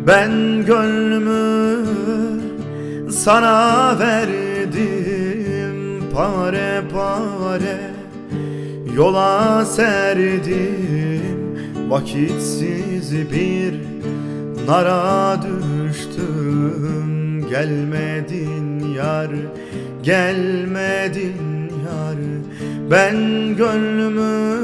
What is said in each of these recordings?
Ben gönlümü sana verdim, pare pare yola serdim. Vakitsiz bir nara düştüm. Gelmedin yar, gelmedin yar. Ben gönlümü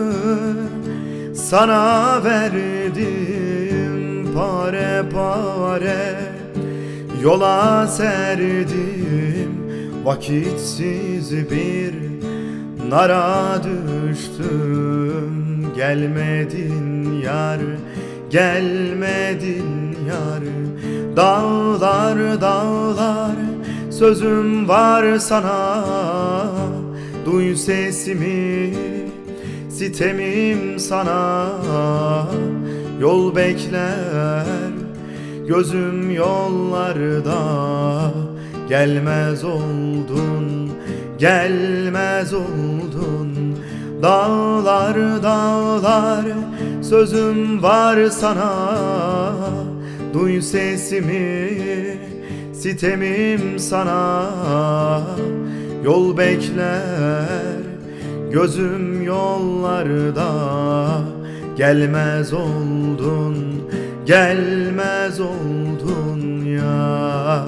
sana verdim, pare pare yola serdim. Vakitsiz bir nara düştüm. Gelmedin yar, gelmedin yar. Dağlar dağlar sözüm var sana, duy sesimi, sitemim sana. Yol bekler gözüm yollarda, gelmez oldun, gelmez oldun. Dağlar dağlar sözüm var sana, duy sesimi, sitemim sana. Yol bekler gözüm yollarda, gelmez oldun, gelmez oldun ya.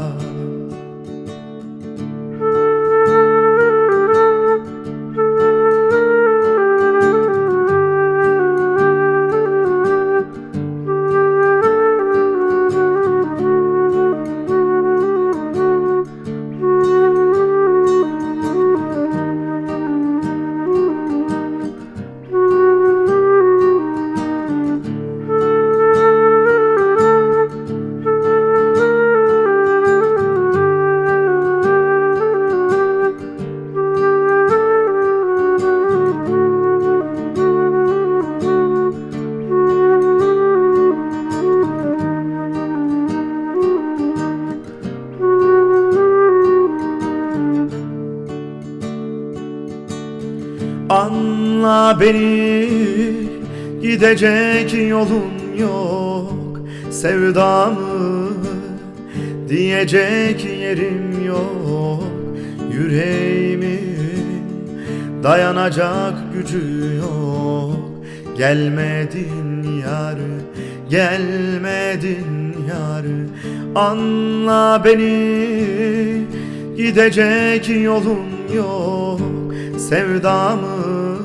Anla beni, gidecek yolun yok. Sevdamı diyecek yerim yok. Yüreğimin dayanacak gücü yok. Gelmedin yar, gelmedin yar. Anla beni, gidecek yolun yok. Sevdamı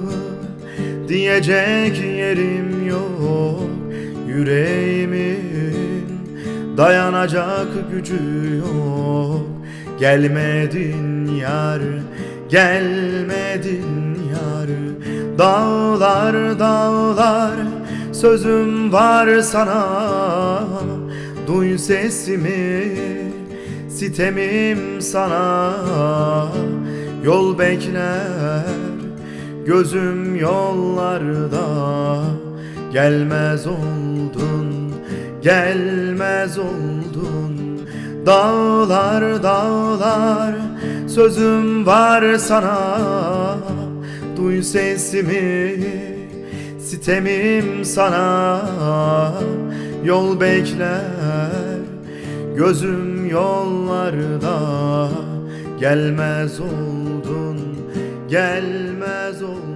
diyecek yerim yok. Yüreğimin dayanacak gücü yok. Gelmedin yar, gelmedin yar. Dağlar dağlar sözüm var sana, duy sesimi, sitemim sana. Yol bekler gözüm yollarda, gelmez oldun, gelmez oldun. Dağlar dağlar sözüm var sana, duy sesimi, sitemim sana. Yol bekler gözüm yollarda, gelmez oldun, gelmez oldun.